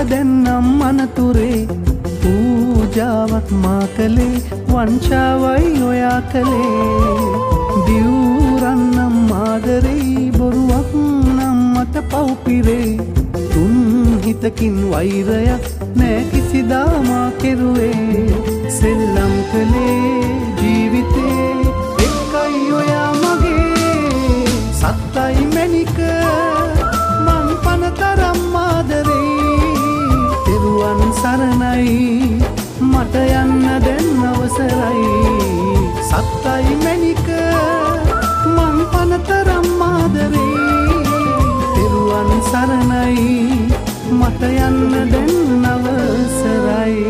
දෙන්නම් අනතුරේ පූජාවක් මා කළේ වංචාවයි ඔයා කළේ දිවුරන්නම් ආදරේ බොරුවක් නම් මට පව්පිරේ තුන් හිතකින් වෛරයක් නෑ කිසිදා මා කෙරුවේ සෙල්ලම් කළේ ජීවිතේ එක්කයි ඔයා මගේ සත්තයි මැනික මං පනතරම් ආදරේ තෙරුවන් සරණයි මට යන්න දැන් අවසරයි සත්තයි මැනික මං පනතරම් ආදරේ තෙරුවන් සරණයි මට යන්න දැන් අවසරයි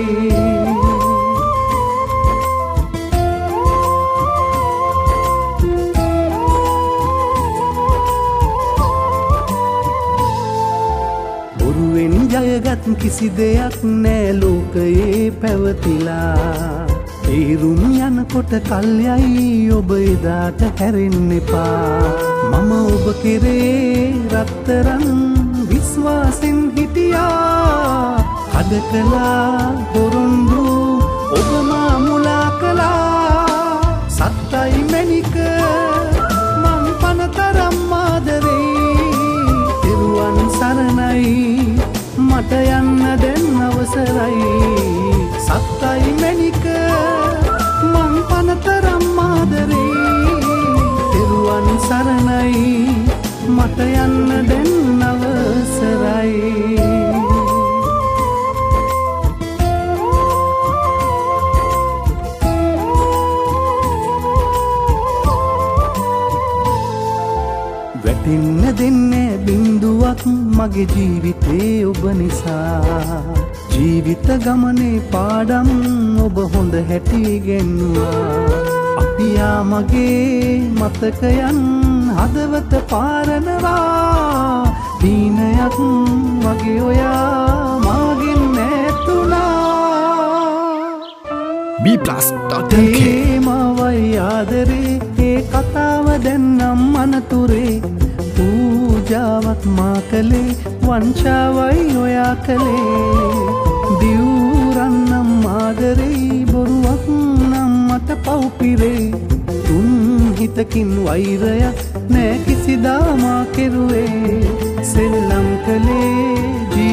බොරුවෙන් ජයගත් කිසි දෙයක් නෑ ලෝකයේ පැවතිලා තේරුම් යනකොට කල්යයි ඔබ එදාට හැරෙන්න එපා මම ඔබ කෙරේ රත්තරන් විශ්වාසෙන් හිටියා කඩ කළා පොරොන්දු ඔබ මා මුලා කළා සත්තයි මැනික මං පනතරම් ආදරේ තෙරුවන් සරණයි මට යන්න දැන් අවසරයි සත්තයි මැනික මං පනතරම් ආදරේ තෙරුවන් සරණයි මට යන්න දැන් අවසරයි වැටෙන්න දෙන්නේ බින්දුවක් මගේ ජීවිතේ ඔබ නිසා ජීවිත ගමනේ පාඩම් ඔබ හොඳ හැටි ගෙන්නුවා අපියා මගේ මතකයන් හදවත පාරනවා දීනයක් වගේ ඔයා මාගෙන් නැතුණා B+.lk මවයි ආදරේ ඒ කතාව දැන්නම් අනතුරේ පූජාවක් මා කළේ වංචාවයි ඔයා කළේ දිවුරන්නම් ආදරේ බොරුවක් නම් මට පව්පිරේ තුන් හිතකින් වෛරයක් නෑ කිසිදා මා කෙරුවේ සෙල්ලම් කළේ